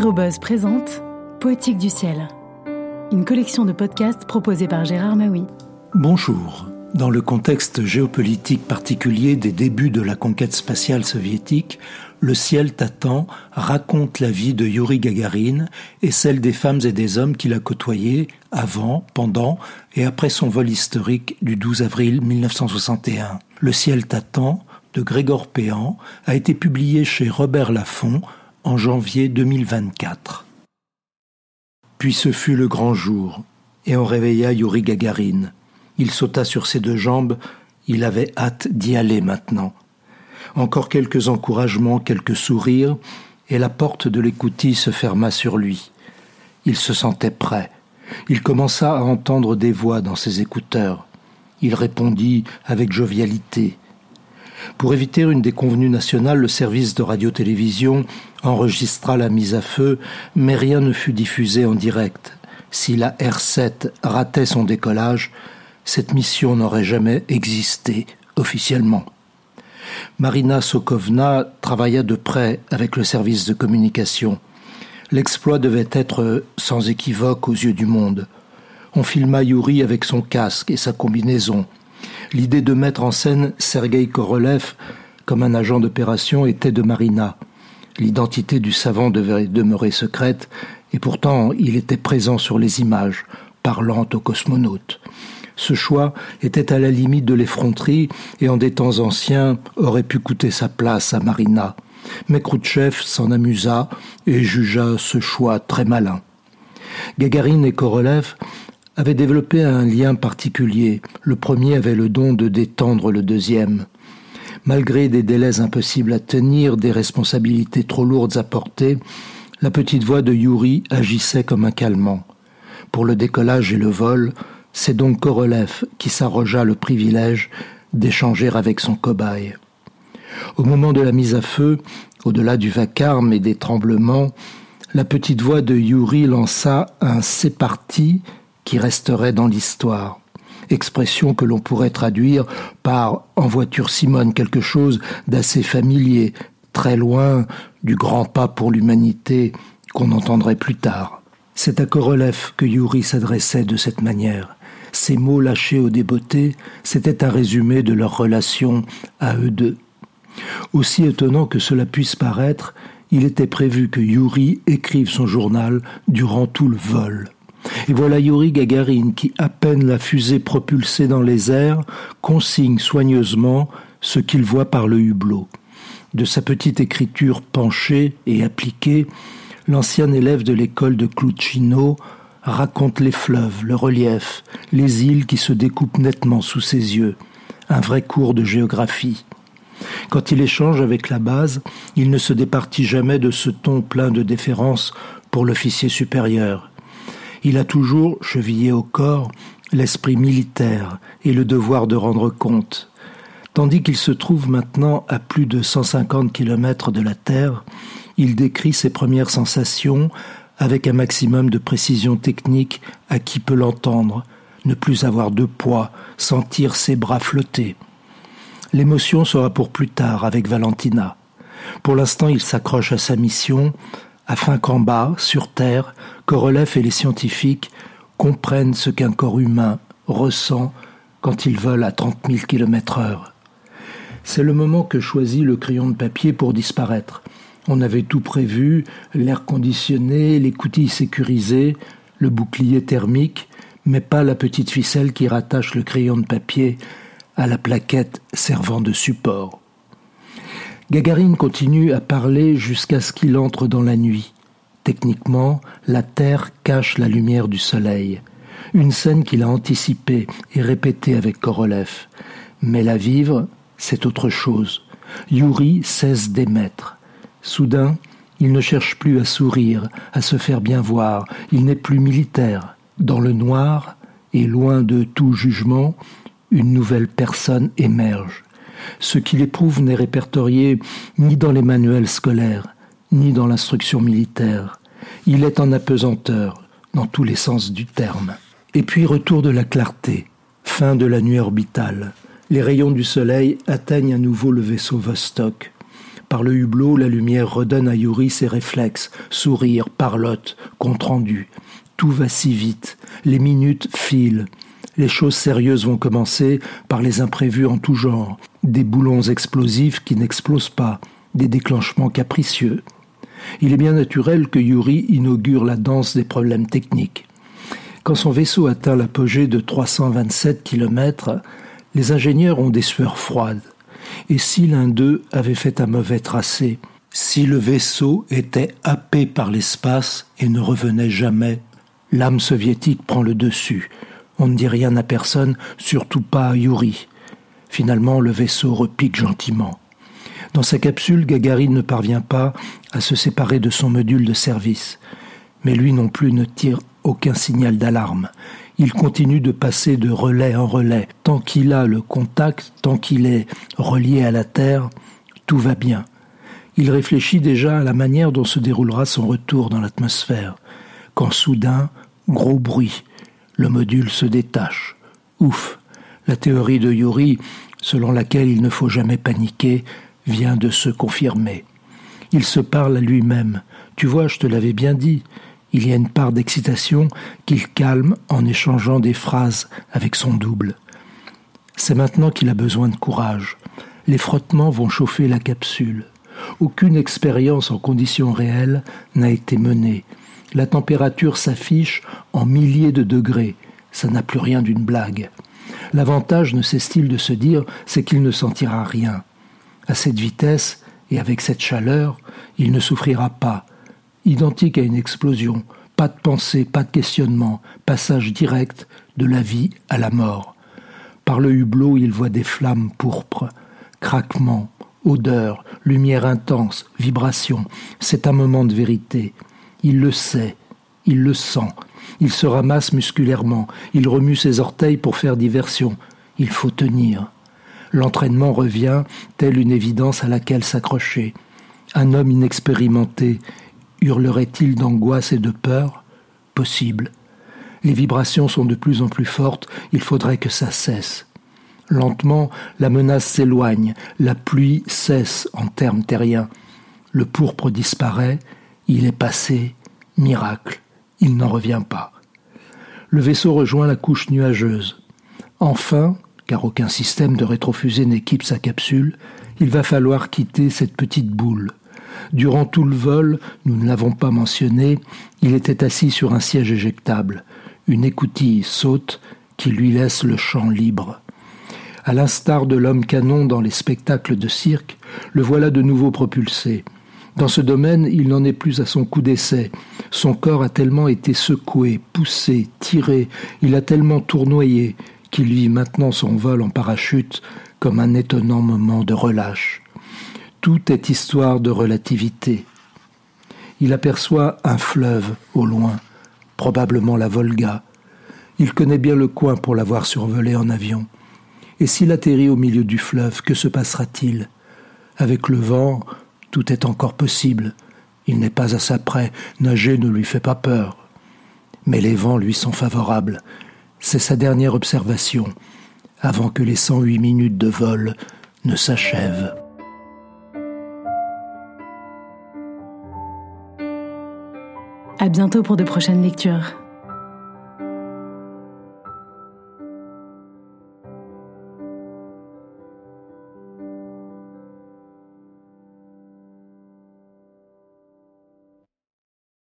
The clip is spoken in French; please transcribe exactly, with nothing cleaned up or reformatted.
Aérobuzz présente Poétique du ciel, une collection de podcasts proposée par Gérard Maui. Bonjour. Dans le contexte géopolitique particulier des débuts de la conquête spatiale soviétique, Le ciel t'attend raconte la vie de Youri Gagarine et celle des femmes et des hommes qu'il a côtoyés avant, pendant et après son vol historique du douze avril mille neuf cent soixante et un. Le ciel t'attend, de Grégor Péan, a été publié chez Robert Laffont en janvier deux mille vingt-quatre. Puis ce fut le grand jour, et on réveilla Youri Gagarine. Il sauta sur ses deux jambes, il avait hâte d'y aller maintenant. Encore quelques encouragements, quelques sourires, et la porte de l'écoutille se ferma sur lui. Il se sentait prêt. Il commença à entendre des voix dans ses écouteurs. Il répondit avec jovialité. Pour éviter une déconvenue nationale, le service de radio-télévision enregistra la mise à feu, mais rien ne fut diffusé en direct. Si la R sept ratait son décollage, cette mission n'aurait jamais existé officiellement. Marina Sokovna travailla de près avec le service de communication. L'exploit devait être sans équivoque aux yeux du monde. On filma Youri avec son casque et sa combinaison. L'idée de mettre en scène Sergueï Korolev comme un agent d'opération était de Marina. L'identité du savant devait demeurer secrète, et pourtant il était présent sur les images, parlant aux cosmonautes. Ce choix était à la limite de l'effronterie et en des temps anciens aurait pu coûter sa place à Marina. Mais Khrouchtchev s'en amusa et jugea ce choix très malin. Gagarine et Korolev avaient développé un lien particulier. Le premier avait le don de détendre le deuxième. Malgré des délais impossibles à tenir, des responsabilités trop lourdes à porter, la petite voix de Youri agissait comme un calmant. Pour le décollage et le vol, c'est donc Korolev qui s'arrogea le privilège d'échanger avec son cobaye. Au moment de la mise à feu, au-delà du vacarme et des tremblements, la petite voix de Youri lança un « c'est parti » qui resterait dans l'histoire. Expression que l'on pourrait traduire par « en voiture Simone », quelque chose d'assez familier, très loin du grand pas pour l'humanité qu'on entendrait plus tard. C'est à Korolev que Youri s'adressait de cette manière. Ces mots lâchés au débeauté, c'était un résumé de leur relation à eux deux. Aussi étonnant que cela puisse paraître, il était prévu que Youri écrive son journal durant tout le vol. Et voilà Youri Gagarine qui, à peine la fusée propulsée dans les airs, consigne soigneusement ce qu'il voit par le hublot. De sa petite écriture penchée et appliquée, l'ancien élève de l'école de Kloutchino raconte les fleuves, le relief, les îles qui se découpent nettement sous ses yeux. Un vrai cours de géographie. Quand il échange avec la base, il ne se départit jamais de ce ton plein de déférence pour l'officier supérieur. Il a toujours, chevillé au corps, l'esprit militaire et le devoir de rendre compte. Tandis qu'il se trouve maintenant à plus de cent cinquante kilomètres de la Terre, il décrit ses premières sensations avec un maximum de précision technique à qui peut l'entendre, ne plus avoir de poids, sentir ses bras flotter. L'émotion sera pour plus tard avec Valentina. Pour l'instant, il s'accroche à sa mission, afin qu'en bas, sur Terre, Korolev et les scientifiques comprennent ce qu'un corps humain ressent quand il vole à trente mille kilomètres heure. C'est le moment que choisit le crayon de papier pour disparaître. On avait tout prévu, l'air conditionné, l'écoutille sécurisée, le bouclier thermique, mais pas la petite ficelle qui rattache le crayon de papier à la plaquette servant de support. Gagarine continue à parler jusqu'à ce qu'il entre dans la nuit. Techniquement, la Terre cache la lumière du soleil. Une scène qu'il a anticipée et répétée avec Korolev. Mais la vivre, c'est autre chose. Youri cesse d'émettre. Soudain, il ne cherche plus à sourire, à se faire bien voir. Il n'est plus militaire. Dans le noir, et loin de tout jugement, une nouvelle personne émerge. Ce qu'il éprouve n'est répertorié ni dans les manuels scolaires, ni dans l'instruction militaire. Il est en apesanteur, dans tous les sens du terme. Et puis retour de la clarté, fin de la nuit orbitale. Les rayons du soleil atteignent à nouveau le vaisseau Vostok. Par le hublot, la lumière redonne à Yuri ses réflexes, sourire, parlotte, compte-rendu. Tout va si vite, les minutes filent. Les choses sérieuses vont commencer par les imprévus en tout genre, des boulons explosifs qui n'explosent pas, des déclenchements capricieux. Il est bien naturel que Yuri inaugure la danse des problèmes techniques. Quand son vaisseau atteint l'apogée de trois cent vingt-sept kilomètres, les ingénieurs ont des sueurs froides. Et si l'un d'eux avait fait un mauvais tracé, si le vaisseau était happé par l'espace et ne revenait jamais, l'âme soviétique prend le dessus. On ne dit rien à personne, surtout pas à Yuri. Finalement, le vaisseau repique gentiment. Dans sa capsule, Gagarine ne parvient pas à se séparer de son module de service. Mais lui non plus ne tire aucun signal d'alarme. Il continue de passer de relais en relais. Tant qu'il a le contact, tant qu'il est relié à la Terre, tout va bien. Il réfléchit déjà à la manière dont se déroulera son retour dans l'atmosphère. Quand soudain, gros bruit, le module se détache. Ouf, la théorie de Yuri, selon laquelle il ne faut jamais paniquer, vient de se confirmer. Il se parle à lui-même. Tu vois, je te l'avais bien dit. Il y a une part d'excitation qu'il calme en échangeant des phrases avec son double. C'est maintenant qu'il a besoin de courage. Les frottements vont chauffer la capsule. Aucune expérience en conditions réelles n'a été menée. La température s'affiche en milliers de degrés. Ça n'a plus rien d'une blague. L'avantage, ne cesse-t-il de se dire, c'est qu'il ne sentira rien. À cette vitesse et avec cette chaleur, il ne souffrira pas. Identique à une explosion, pas de pensée, pas de questionnement, passage direct de la vie à la mort. Par le hublot, il voit des flammes pourpres, craquements, odeurs, lumière intense, vibrations. C'est un moment de vérité. Il le sait, il le sent. Il se ramasse musculairement, il remue ses orteils pour faire diversion. Il faut tenir. L'entraînement revient, telle une évidence à laquelle s'accrocher. Un homme inexpérimenté hurlerait-il d'angoisse et de peur ? Possible. Les vibrations sont de plus en plus fortes, il faudrait que ça cesse. Lentement, la menace s'éloigne, la pluie cesse en termes terriens. Le pourpre disparaît, il est passé, miracle, il n'en revient pas. Le vaisseau rejoint la couche nuageuse. Enfin, car aucun système de rétrofusée n'équipe sa capsule, il va falloir quitter cette petite boule. Durant tout le vol, nous ne l'avons pas mentionné, il était assis sur un siège éjectable. Une écoutille saute qui lui laisse le champ libre. À l'instar de l'homme canon dans les spectacles de cirque, le voilà de nouveau propulsé. Dans ce domaine, il n'en est plus à son coup d'essai. Son corps a tellement été secoué, poussé, tiré, il a tellement tournoyé qu'il vit maintenant son vol en parachute comme un étonnant moment de relâche. Tout est histoire de relativité. Il aperçoit un fleuve au loin, probablement la Volga. Il connaît bien le coin pour l'avoir survolé en avion. Et s'il atterrit au milieu du fleuve, que se passera-t-il ? Avec le vent, tout est encore possible. Il n'est pas à sa près, nager ne lui fait pas peur. Mais les vents lui sont favorables. C'est sa dernière observation, avant que les cent huit minutes de vol ne s'achèvent. À bientôt pour de prochaines lectures.